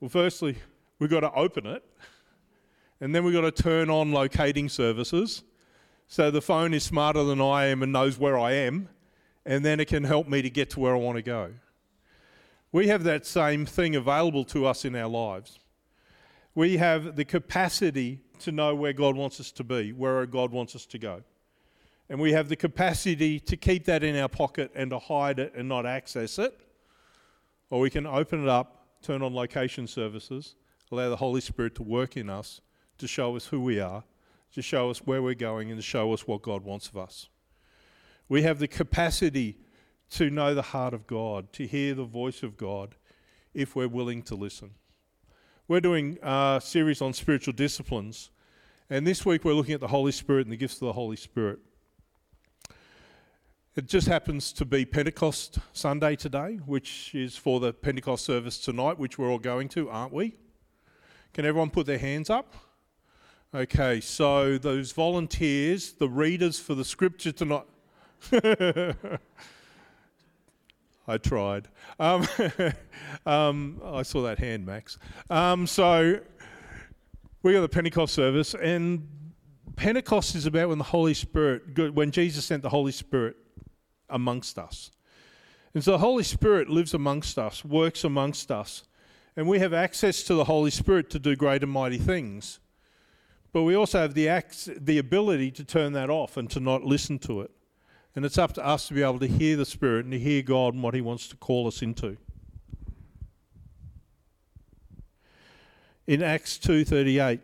Well, firstly, we've got to open it, and then we've got to turn on locating services so the phone is smarter than I am and knows where I am, and then it can help me to get to where I want to go. We have that same thing available to us in our lives. We have the capacity to know where God wants us to be, where God wants us to go. And we have the capacity to keep that in our pocket and to hide it and not access it. Or we can open it up, turn on location services, allow the Holy Spirit to work in us, to show us who we are, to show us where we're going, and to show us what God wants of us. We have the capacity to know the heart of God, to hear the voice of God, if we're willing to listen. We're doing a series on spiritual disciplines, and this week we're looking at the Holy Spirit and the gifts of the Holy Spirit. It just happens to be Pentecost Sunday today, which is for the Pentecost service tonight, which we're all going to, aren't we? Can everyone put their hands up? Okay, so those volunteers, the readers for the scripture tonight. I tried. I saw that hand, Max. So we got the Pentecost service, and Pentecost is about when the Holy Spirit, when Jesus sent the Holy Spirit amongst us. And so the Holy Spirit lives amongst us, works amongst us, and we have access to the Holy Spirit to do great and mighty things. But we also have the ability to turn that off and to not listen to it. And it's up to us to be able to hear the Spirit and to hear God and what He wants to call us into. In Acts 2:38,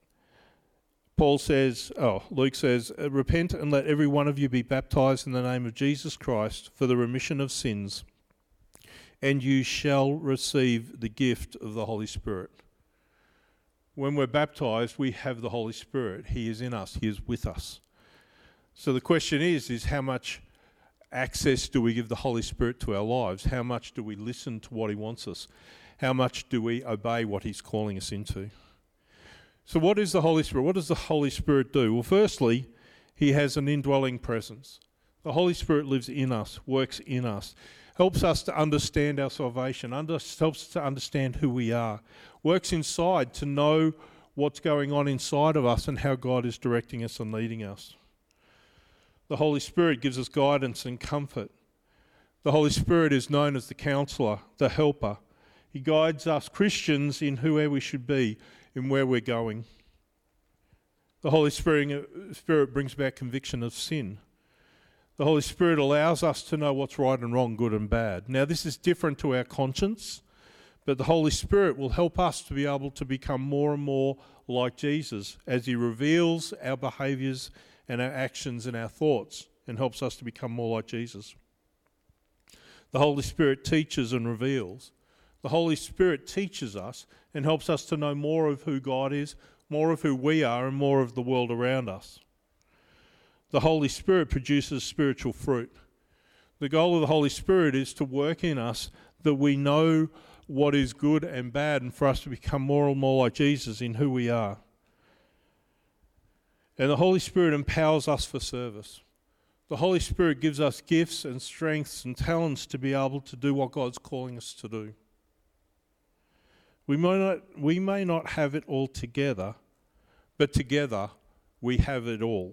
Luke says, "Repent and let every one of you be baptized in the name of Jesus Christ for the remission of sins, and you shall receive the gift of the Holy Spirit." When we're baptized, we have the Holy Spirit. He is in us. He is with us. So the question is how much access do we give the Holy Spirit to our lives? How much do we listen to what He wants us? How much do we obey what He's calling us into? So what is the Holy Spirit? What does the Holy Spirit do? Well, firstly, He has an indwelling presence. The Holy Spirit lives in us, works in us, helps us to understand our salvation, helps us to understand who we are, works inside to know what's going on inside of us and how God is directing us and leading us. The Holy Spirit gives us guidance and comfort. The Holy Spirit is known as the counselor, the helper. He guides us Christians in where we should be, in where we're going. The Holy Spirit brings about conviction of sin. The Holy Spirit allows us to know what's right and wrong, good and bad. Now, this is different to our conscience, but the Holy Spirit will help us to be able to become more and more like Jesus as He reveals our behaviours and our actions and our thoughts and helps us to become more like Jesus. The Holy Spirit teaches and reveals. The Holy Spirit teaches us and helps us to know more of who God is, more of who we are, and more of the world around us. The Holy Spirit produces spiritual fruit. The goal of the Holy Spirit is to work in us that we know what is good and bad, and for us to become more and more like Jesus in who we are. And the Holy Spirit empowers us for service. The Holy Spirit gives us gifts and strengths and talents to be able to do what God's calling us to do. We may not have it all together, but together we have it all.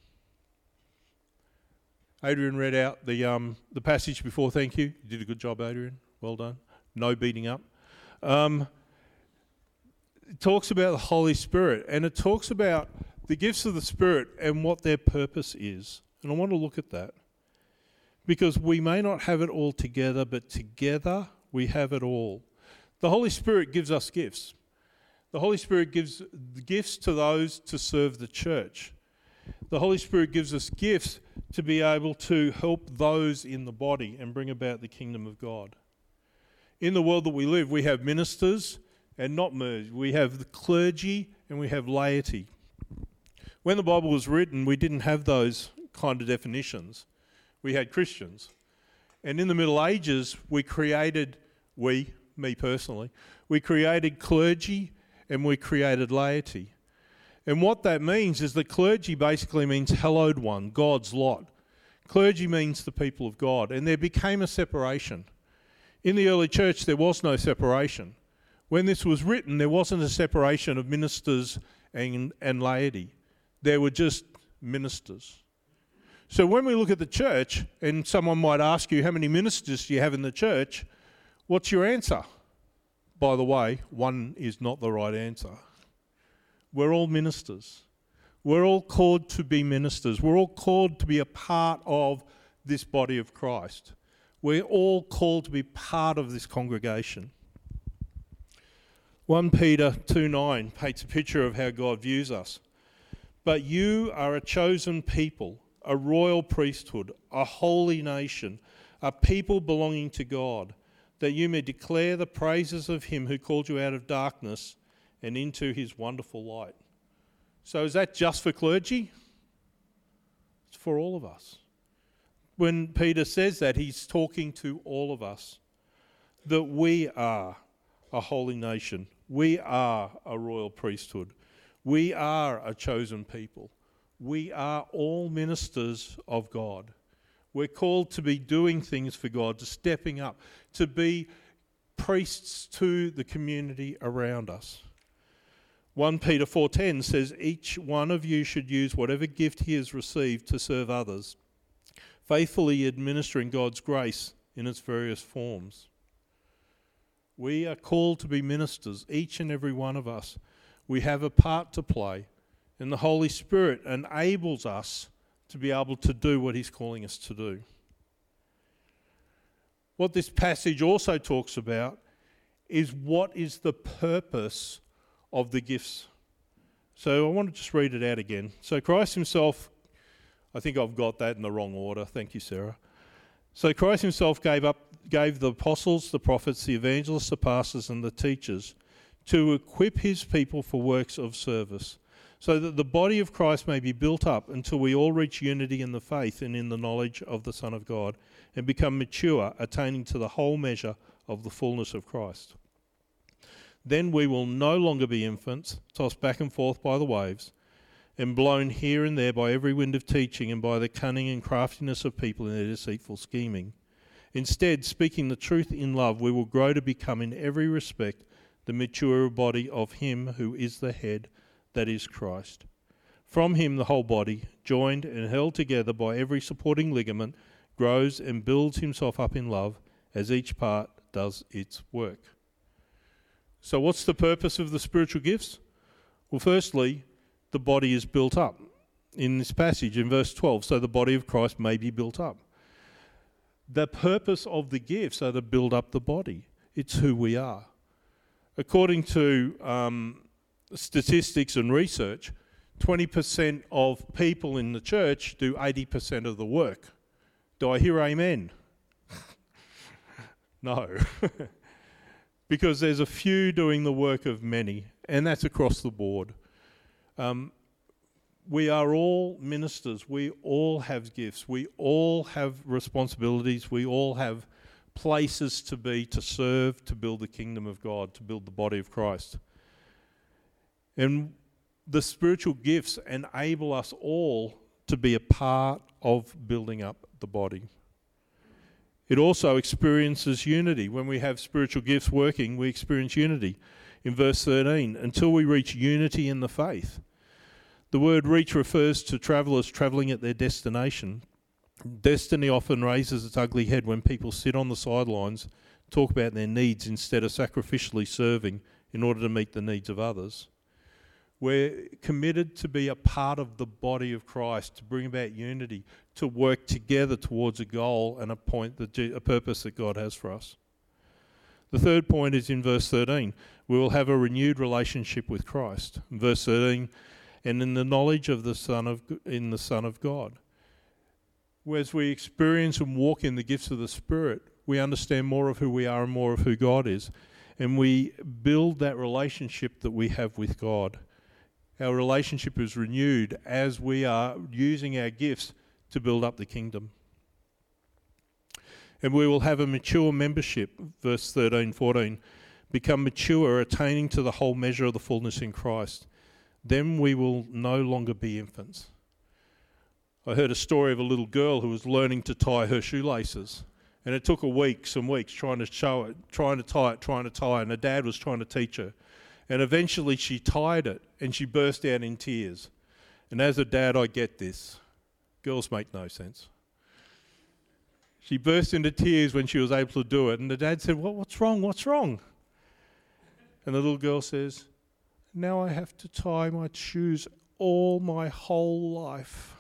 Adrian read out the passage before. Thank you. You did a good job, Adrian. Well done. No beating up. It talks about the Holy Spirit, and it talks about the gifts of the Spirit and what their purpose is. And I want to look at that. Because we may not have it all together, but together we have it all. The Holy Spirit gives us gifts. The Holy Spirit gives gifts to those to serve the church. The Holy Spirit gives us gifts to be able to help those in the body and bring about the kingdom of God. In the world that we live, we have ministers and not merged. We have the clergy and we have laity. When the Bible was written, we didn't have those kind of definitions. We had Christians. And in the Middle Ages, me personally, we created clergy and we created laity. And what that means is that clergy basically means hallowed one, God's lot. Clergy means the people of God. And there became a separation. In the early church, there was no separation. When this was written, there wasn't a separation of ministers and laity. There were just ministers. So when we look at the church, and someone might ask you, how many ministers do you have in the church? What's your answer? By the way, one is not the right answer. We're all ministers. We're all called to be ministers. We're all called to be a part of this body of Christ. We're all called to be part of this congregation. 1 Peter 2:9 paints a picture of how God views us. But you are a chosen people, a royal priesthood, a holy nation, a people belonging to God, that you may declare the praises of him who called you out of darkness and into his wonderful light. So is that just for clergy? It's for all of us. When Peter says that, he's talking to all of us, that we are a holy nation. We are a royal priesthood. We are a chosen people. We are all ministers of God. We're called to be doing things for God, to stepping up, to be priests to the community around us. 1 Peter 4:10 says, each one of you should use whatever gift he has received to serve others, faithfully administering God's grace in its various forms. We are called to be ministers, each and every one of us. We have a part to play, and the Holy Spirit enables us to be able to do what he's calling us to do. What this passage also talks about is what is the purpose of the gifts. So I want to just read it out again. So Christ himself, I think I've got that in the wrong order. Thank you, Sarah. So Christ himself gave the apostles, the prophets, the evangelists, the pastors, and the teachers to equip his people for works of service, so that the body of Christ may be built up until we all reach unity in the faith and in the knowledge of the Son of God, and become mature, attaining to the whole measure of the fullness of Christ. Then we will no longer be infants, tossed back and forth by the waves, and blown here and there by every wind of teaching and by the cunning and craftiness of people in their deceitful scheming. Instead, speaking the truth in love, we will grow to become in every respect the mature body of him who is the head, that is Christ. From him the whole body, joined and held together by every supporting ligament, grows and builds himself up in love as each part does its work. So what's the purpose of the spiritual gifts? Well, firstly, the body is built up. In this passage, in verse 12, so the body of Christ may be built up. The purpose of the gifts are to build up the body. It's who we are. According to statistics and research, 20% of people in the church do 80% of the work. Do I hear amen? No. Because there's a few doing the work of many, and that's across the board. We are all ministers. We all have gifts. We all have responsibilities. We all have places to be, to serve, to build the kingdom of God, to build the body of Christ. And the spiritual gifts enable us all to be a part of building up the body. It also experiences unity. When we have spiritual gifts working, we experience unity. In verse 13, until we reach unity in the faith. The word reach refers to travellers travelling at their destination. Destiny often raises its ugly head when people sit on the sidelines, talk about their needs instead of sacrificially serving in order to meet the needs of others. We're committed to be a part of the body of Christ, to bring about unity, to work together towards a goal and a purpose that God has for us. The third point is in verse 13. We will have a renewed relationship with Christ. In verse 13, and in the knowledge of the Son of God. As we experience and walk in the gifts of the Spirit, we understand more of who we are and more of who God is. And we build that relationship that we have with God. Our relationship is renewed as we are using our gifts to build up the kingdom. And we will have a mature membership, verse 13, 14, become mature, attaining to the whole measure of the fullness in Christ. Then we will no longer be infants. I heard a story of a little girl who was learning to tie her shoelaces. And it took some weeks trying to show it, trying to tie, and her dad was trying to teach her. And eventually she tied it, and she burst out in tears. And as a dad, I get this. Girls make no sense. She burst into tears when she was able to do it, and the dad said, what's wrong? What's wrong? And the little girl says, now I have to tie my shoes all my whole life.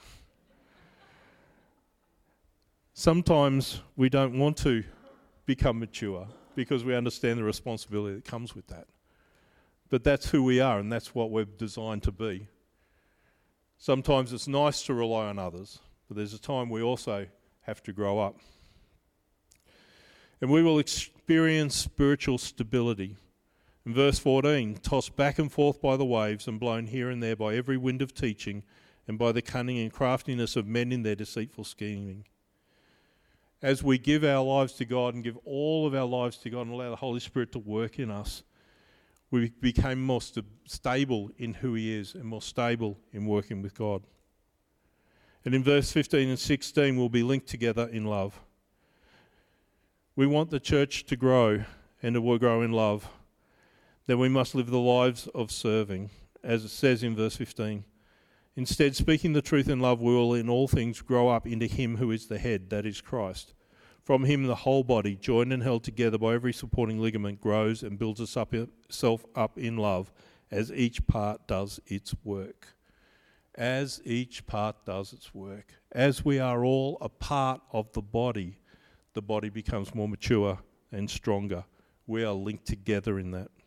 Sometimes we don't want to become mature because we understand the responsibility that comes with that. But that's who we are, and that's what we're designed to be. Sometimes it's nice to rely on others, but there's a time we also have to grow up. And we will experience spiritual stability. In verse 14, tossed back and forth by the waves and blown here and there by every wind of teaching and by the cunning and craftiness of men in their deceitful scheming. As we give our lives to God and give all of our lives to God and allow the Holy Spirit to work in us, we became more stable in who He is and more stable in working with God. And in verse 15 and 16, we'll be linked together in love. We want the church to grow, and it will grow in love. Then we must live the lives of serving, as it says in verse 15. Instead, speaking the truth in love, we will in all things grow up into Him who is the head, that is Christ. From Him the whole body, joined and held together by every supporting ligament, grows and builds itself up in love as each part does its work. As each part does its work. As we are all a part of the body becomes more mature and stronger. We are linked together in that.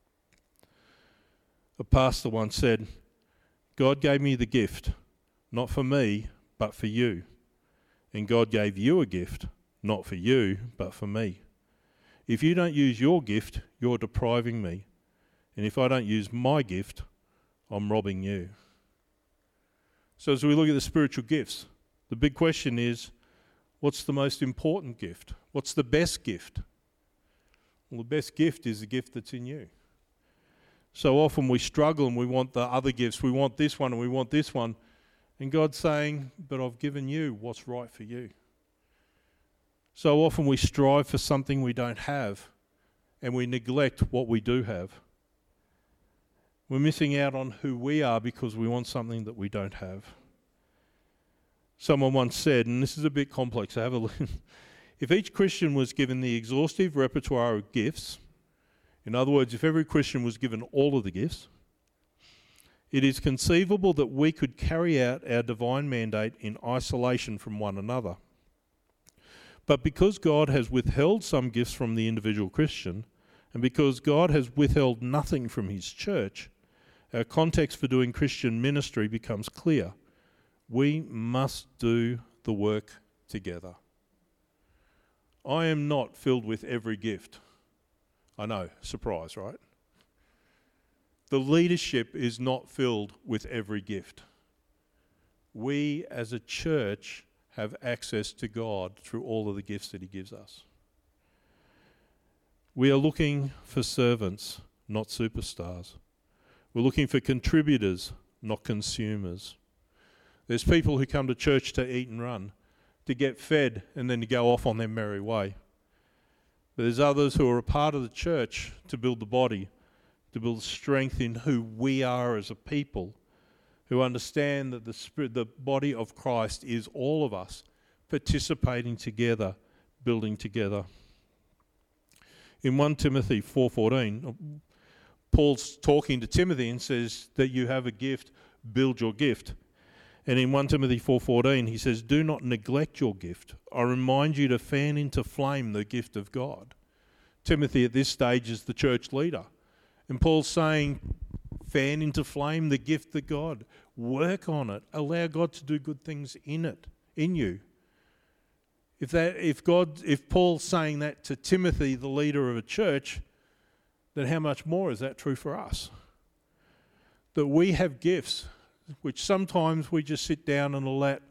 A pastor once said, God gave me the gift, not for me, but for you. And God gave you a gift, not for you, but for me. If you don't use your gift, you're depriving me. And if I don't use my gift, I'm robbing you. So as we look at the spiritual gifts, the big question is, what's the most important gift? What's the best gift? Well, the best gift is the gift that's in you. So often we struggle and we want the other gifts. We want this one and we want this one. And God's saying, but I've given you what's right for you. So often we strive for something we don't have and we neglect what we do have. We're missing out on who we are because we want something that we don't have. Someone once said, and this is a bit complex, so have a look. If each Christian was given the exhaustive repertoire of gifts, in other words, if every Christian was given all of the gifts, it is conceivable that we could carry out our divine mandate in isolation from one another. But because God has withheld some gifts from the individual Christian, and because God has withheld nothing from His church, our context for doing Christian ministry becomes clear. We must do the work together. I am not filled with every gift. I know, surprise, right? The leadership is not filled with every gift. We as a church have access to God through all of the gifts that He gives us. We are looking for servants, not superstars. We're looking for contributors, not consumers. There's people who come to church to eat and run, to get fed and then to go off on their merry way. But there's others who are a part of the church to build the body, to build strength in who we are as a people, who understand that the body of Christ is all of us participating together, building together. In 1 Timothy 4:14, Paul's talking to Timothy and says that you have a gift, build your gift. And in 1 Timothy 4:14, he says, do not neglect your gift. I remind you to fan into flame the gift of God. Timothy at this stage is the church leader. And Paul's saying, fan into flame the gift of God. Work on it. Allow God to do good things in it, in you. If Paul's saying that to Timothy, the leader of a church, then how much more is that true for us? That we have gifts which sometimes we just sit down and let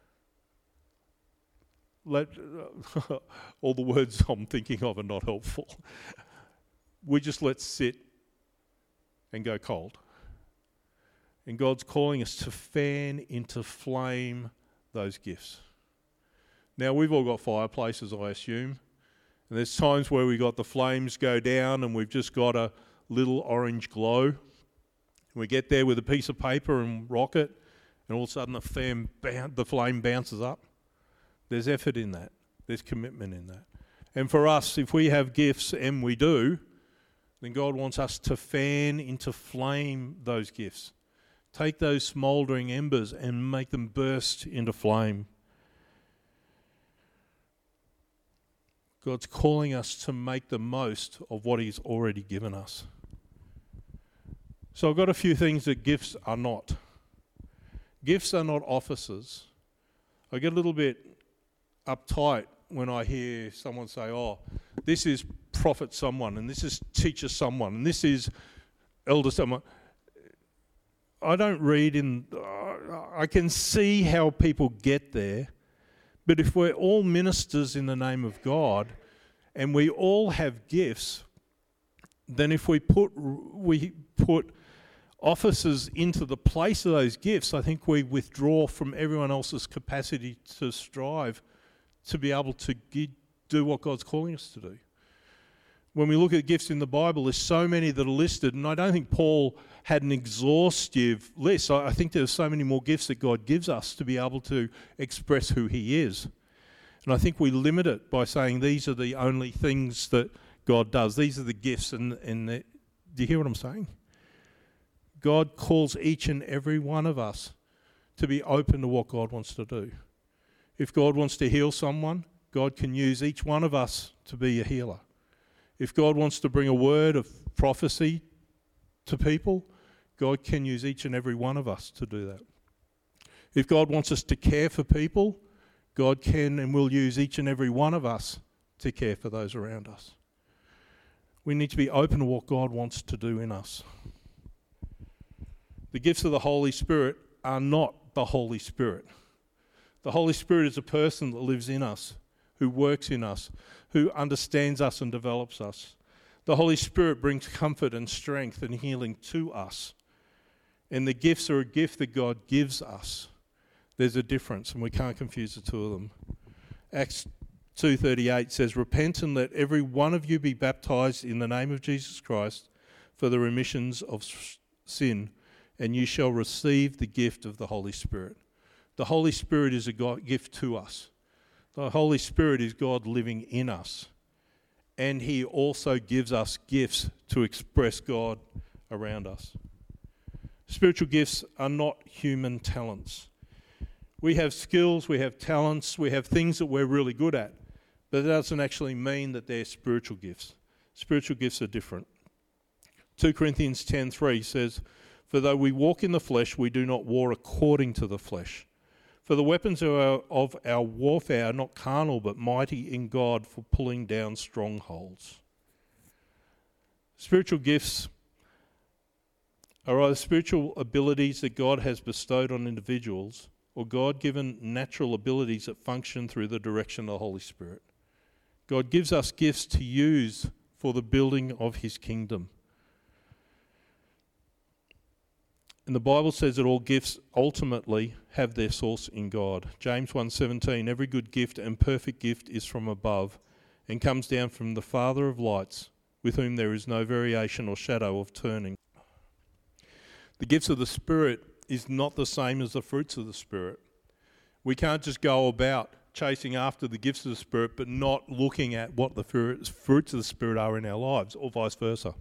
all the words I'm thinking of are not helpful. We just let sit and go cold. And God's calling us to fan into flame those gifts, Now, we've all got fireplaces, I assume. And there's times where we got the flames go down and we've just got a little orange glow. We get there with a piece of paper and rock it, and all of a sudden the flame bounces up. There's effort in that. There's commitment in that. And for us, if we have gifts, and we do, then God wants us to fan into flame those gifts. Take those smouldering embers and make them burst into flame. God's calling us to make the most of what He's already given us. So I've got a few things that gifts are not. Gifts are not offices. I get a little bit uptight when I hear someone say, oh, this is prophet someone, and this is teacher someone, and this is elder someone. I don't read I can see how people get there, but if we're all ministers in the name of God, and we all have gifts, then if we put offices into the place of those gifts, I think we withdraw from everyone else's capacity to strive to be able to do what God's calling us to do. When we look at gifts in the Bible, there's so many that are listed, and I don't think Paul had an exhaustive list. I think there's so many more gifts that God gives us to be able to express who He is. And I think we limit it by saying these are the only things that God does. These are the gifts, do you hear what I'm saying? God calls each and every one of us to be open to what God wants to do. If God wants to heal someone, God can use each one of us to be a healer. If God wants to bring a word of prophecy to people, God can use each and every one of us to do that. If God wants us to care for people, God can and will use each and every one of us to care for those around us. We need to be open to what God wants to do in us. The gifts of the Holy Spirit are not the Holy Spirit. The Holy Spirit is a person that lives in us, who works in us, who understands us and develops us. The Holy Spirit brings comfort and strength and healing to us. And the gifts are a gift that God gives us. There's a difference, and we can't confuse the two of them. Acts 2:38 says, "Repent and let every one of you be baptized in the name of Jesus Christ for the remissions of sin, and you shall receive the gift of the Holy Spirit." The Holy Spirit is a gift to us. The Holy Spirit is God living in us. And He also gives us gifts to express God around us. Spiritual gifts are not human talents. We have skills, we have talents, we have things that we're really good at, but that doesn't actually mean that they're spiritual gifts. Spiritual gifts are different. 2 Corinthians 10:3 says, "For though we walk in the flesh, we do not war according to the flesh. For the weapons of our warfare are not carnal, but mighty in God for pulling down strongholds." Spiritual gifts are either spiritual abilities that God has bestowed on individuals, or God-given natural abilities that function through the direction of the Holy Spirit. God gives us gifts to use for the building of His kingdom. And the Bible says that all gifts ultimately have their source in God. James 1:17, "Every good gift and perfect gift is from above and comes down from the Father of lights, with whom there is no variation or shadow of turning." The gifts of the Spirit is not the same as the fruits of the Spirit. We can't just go about chasing after the gifts of the Spirit but not looking at what the fruits of the Spirit are in our lives, or vice versa.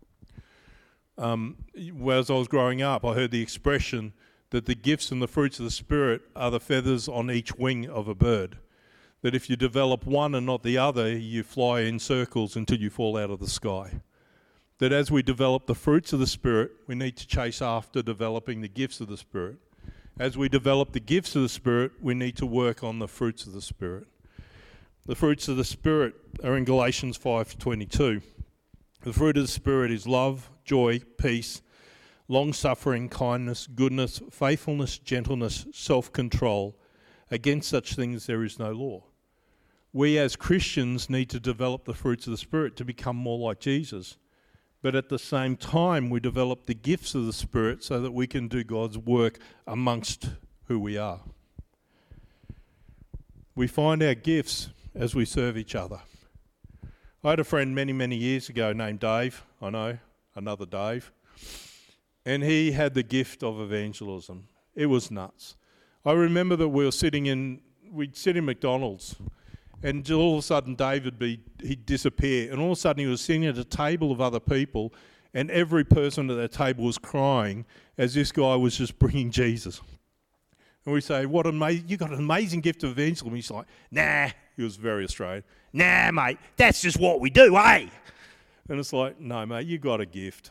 As I was growing up, I heard the expression that the gifts and the fruits of the Spirit are the feathers on each wing of a bird. That if you develop one and not the other, you fly in circles until you fall out of the sky. That as we develop the fruits of the Spirit, we need to chase after developing the gifts of the Spirit. As we develop the gifts of the Spirit, we need to work on the fruits of the Spirit. The fruits of the Spirit are in Galatians 5:22. The fruit of the Spirit is love, joy, peace, long-suffering, kindness, goodness, faithfulness, gentleness, self-control. Against such things there is no law. We as Christians need to develop the fruits of the Spirit to become more like Jesus. But at the same time, we develop the gifts of the Spirit so that we can do God's work amongst who we are. We find our gifts as we serve each other. I had a friend many, many years ago named Dave. I know, another Dave. And he had the gift of evangelism. It was nuts. I remember that we'd sit in McDonald's, and all of a sudden he'd disappear, and all of a sudden he was sitting at a table of other people, and every person at that table was crying as this guy was just bringing Jesus. And we say, you got an amazing gift of evangelism. He's like, nah, he was very Australian. Nah, mate, that's just what we do, eh? And it's like, no, mate, you got a gift.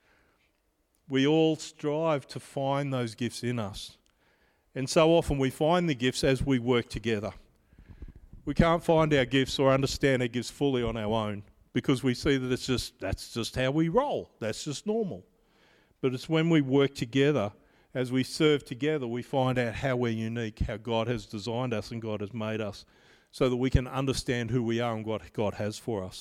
We all strive to find those gifts in us. And so often we find the gifts as we work together. We can't find our gifts or understand our gifts fully on our own because we see that that's just how we roll. That's just normal. But it's when we work together, as we serve together, we find out how we're unique, how God has designed us and God has made us, so that we can understand who we are and what God has for us.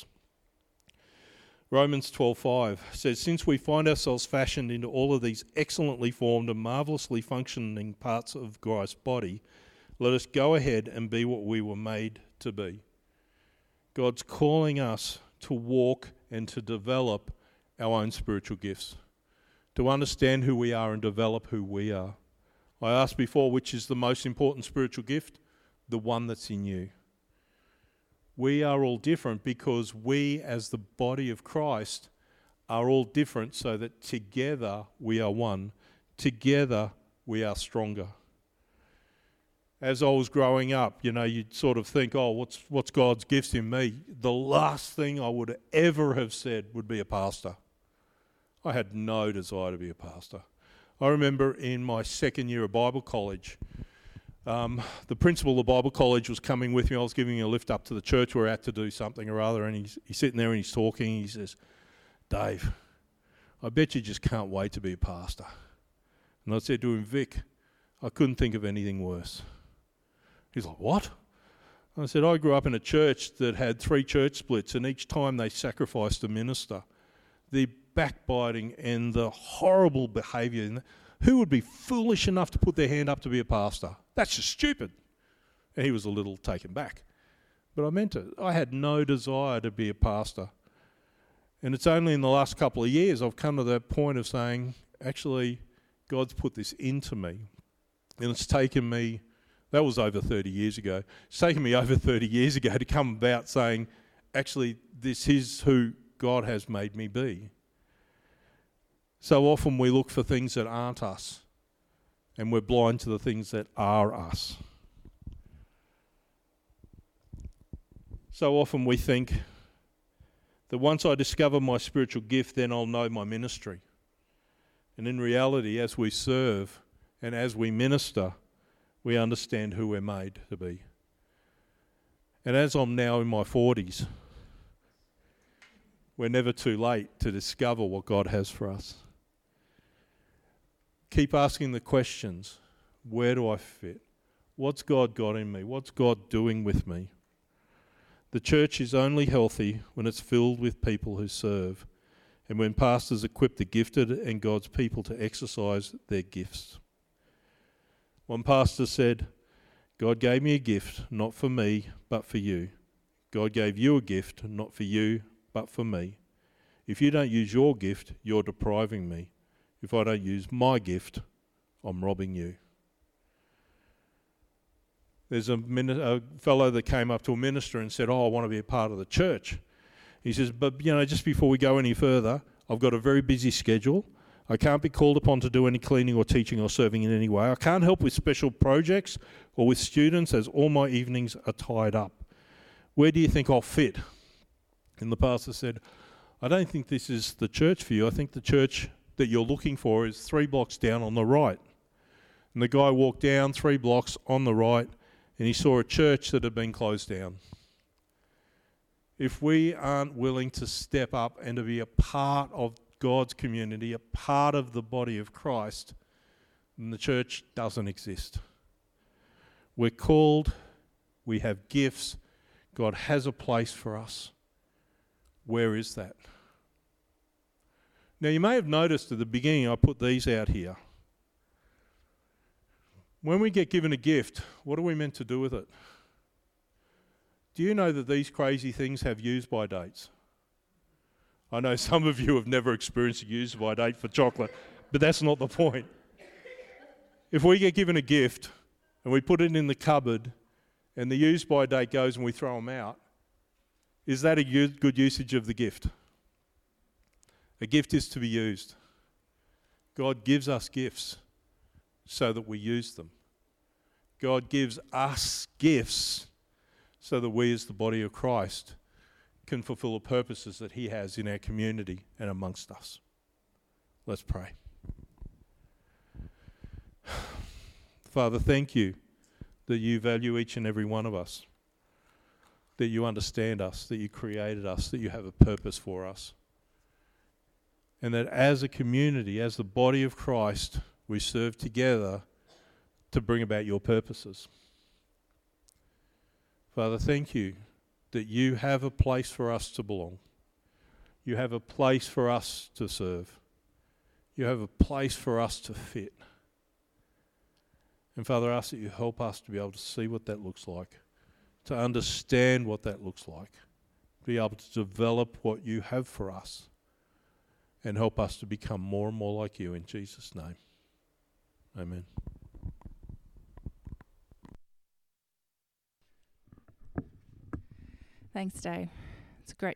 Romans 12:5 says, since we find ourselves fashioned into all of these excellently formed and marvellously functioning parts of Christ's body, let us go ahead and be what we were made to be. God's calling us to walk and to develop our own spiritual gifts, to understand who we are and develop who we are. I asked before, which is the most important spiritual gift? The one that's in you. We are all different because we, as the body of Christ, are all different so that together we are one. Together we are stronger. As I was growing up, you'd sort of think, what's God's gifts in me? The last thing I would ever have said would be a pastor. I had no desire to be a pastor. I remember in my second year of Bible college, the principal of Bible college was coming with me. I was giving him a lift up to the church. We're out to do something or other, and he's sitting there and he's talking. He says, Dave, I bet you just can't wait to be a pastor. And I said to him, Vic, I couldn't think of anything worse. He's like, what? And I said, I grew up in a church that had 3 church splits, and each time they sacrificed a minister, the backbiting and the horrible behaviour. Who would be foolish enough to put their hand up to be a pastor? That's just stupid. And he was a little taken back. But I meant it. I had no desire to be a pastor. And it's only in the last couple of years I've come to that point of saying, actually, God's put this into me. And it's taken me, that was over 30 years ago, it's taken me over 30 years ago to come about saying, actually, this is who God has made me be. So often we look for things that aren't us, and we're blind to the things that are us. So often we think that once I discover my spiritual gift, then I'll know my ministry. And in reality, as we serve and as we minister, we understand who we're made to be. And as I'm now in my 40s, we're never too late to discover what God has for us. Keep asking the questions. Where do I fit? What's God got in me? What's God doing with me? The church is only healthy when it's filled with people who serve, and when pastors equip the gifted and God's people to exercise their gifts. One pastor said, God gave me a gift, not for me, but for you. God gave you a gift, not for you, but for me. If you don't use your gift, you're depriving me. If I don't use my gift, I'm robbing you. There's a fellow that came up to a minister and said, I want to be a part of the church. He says, but just before we go any further, I've got a very busy schedule. I can't be called upon to do any cleaning or teaching or serving in any way. I can't help with special projects or with students as all my evenings are tied up. Where do you think I'll fit? And the pastor said, I don't think this is the church for you. I think the church that you're looking for is 3 blocks down on the right. And the guy walked down 3 blocks on the right and he saw a church that had been closed down. If we aren't willing to step up and to be a part of God's community, a part of the body of Christ, then the church doesn't exist. We're called, we have gifts, God has a place for us. Where is that? Now you may have noticed at the beginning I put these out here. When we get given a gift, what are we meant to do with it? Do you know that these crazy things have use-by dates? I know some of you have never experienced a use-by date for chocolate, but that's not the point. If we get given a gift and we put it in the cupboard and the use-by date goes and we throw them out, is that a good usage of the gift? A gift is to be used. God gives us gifts so that we use them. God gives us gifts so that we as the body of Christ can fulfill the purposes that he has in our community and amongst us. Let's pray. Father, thank you that you value each and every one of us, that you understand us, that you created us, that you have a purpose for us. And that as a community, as the body of Christ, we serve together to bring about your purposes. Father, thank you that you have a place for us to belong. You have a place for us to serve. You have a place for us to fit. And Father, I ask that you help us to be able to see what that looks like, to understand what that looks like, to be able to develop what you have for us, and help us to become more and more like you in Jesus' name. Amen. Thanks, Dave. It's a great